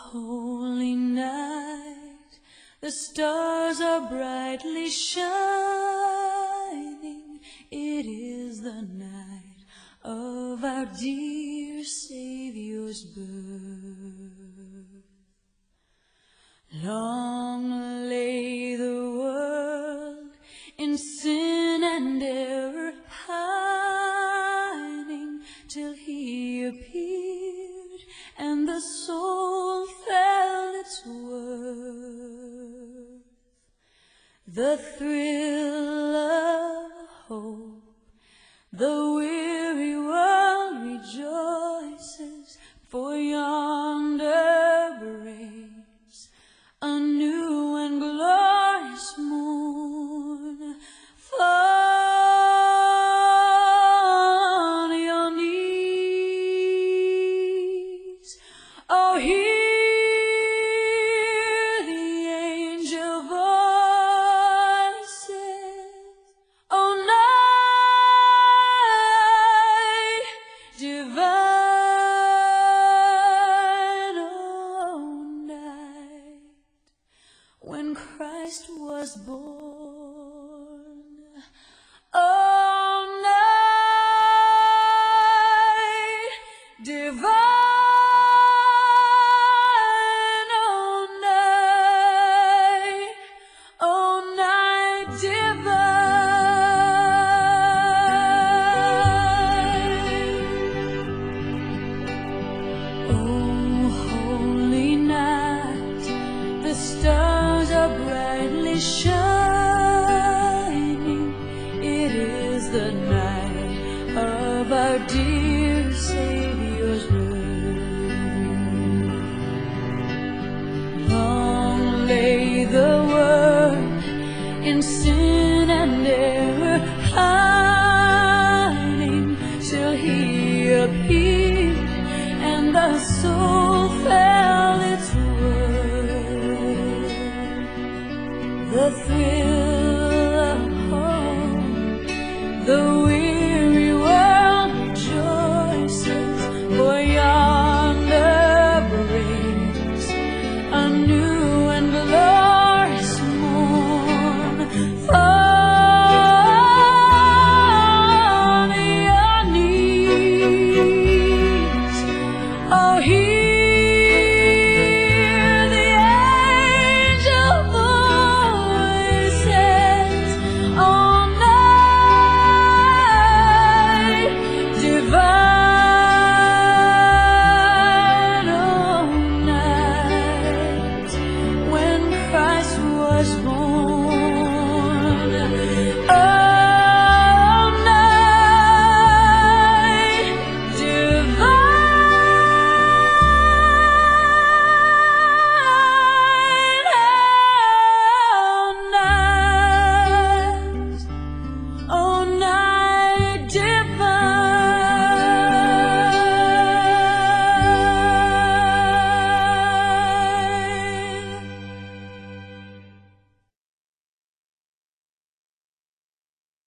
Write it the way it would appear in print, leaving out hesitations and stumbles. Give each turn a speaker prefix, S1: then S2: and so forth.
S1: holy night, the stars are brightly shining. It is the night of our dear Savior's birth. Long lay the world in sin and error pining, till he appeared and the soul felt its worth. The thrill of hope, the weary world rejoices, for yonder breaks a new and glorious morn. Fall on your knees, oh, hear the angel voices, oh, night divine, oh, night when Christ was born. Oh, night divine, oh, night divine. Oh, holy night, the stars are brightly shining. It is the night of our dear Savior's birth. Long lay the world in sin and error pining, till he appeared and the soul felt its worth. The thrill